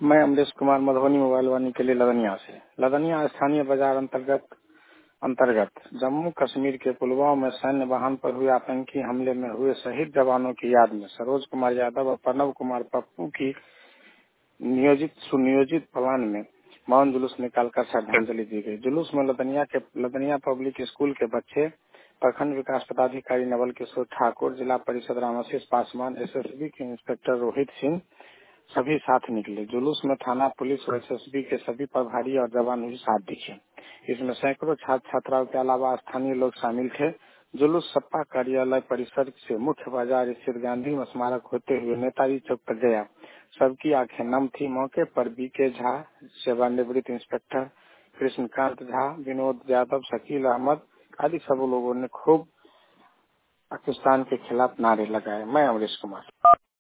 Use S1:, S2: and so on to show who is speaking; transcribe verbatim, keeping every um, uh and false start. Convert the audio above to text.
S1: मैं अमरीश कुमार मधुबनी मोबाइल वानी के लिए लदनिया से। लदनिया स्थानीय बाजार अंतर्गत अंतर्गत जम्मू कश्मीर के पुलवामा में सैन्य वाहन पर हुए आतंकी हमले में हुए शहीद जवानों की याद में सरोज कुमार यादव और प्रणव कुमार पप्पू की नियोजित सुनियोजित प्लान में मौन जुलूस निकालकर श्रद्धांजलि दी गई। जुलूस में लदनिया के लदनिया पब्लिक स्कूल के बच्चे, प्रखंड विकास पदाधिकारी नवल किशोर ठाकुर, जिला परिषद रामाशीष पासवान, एसएसबी के इंस्पेक्टर रोहित सिंह सभी साथ निकले। जुलूस में थाना पुलिस और एसएसबी के सभी प्रभारी और जवान भी साथ दिखे। इसमें सैकड़ों छात्र छात्राओं के अलावा स्थानीय लोग शामिल थे। जुलूस सपा कार्यालय परिसर से मुख्य बाजार स्थित गांधी स्मारक होते हुए नेताजी चौक तक गया। सबकी आंखें नम थी। मौके पर बीके झा, सेवानिवृत्त इंस्पेक्टर कृष्णकांत झा, विनोद यादव, शकील अहमद आदि सब लोगों ने खूब पाकिस्तान के खिलाफ नारे लगाए। मैं अमरीश कुमार।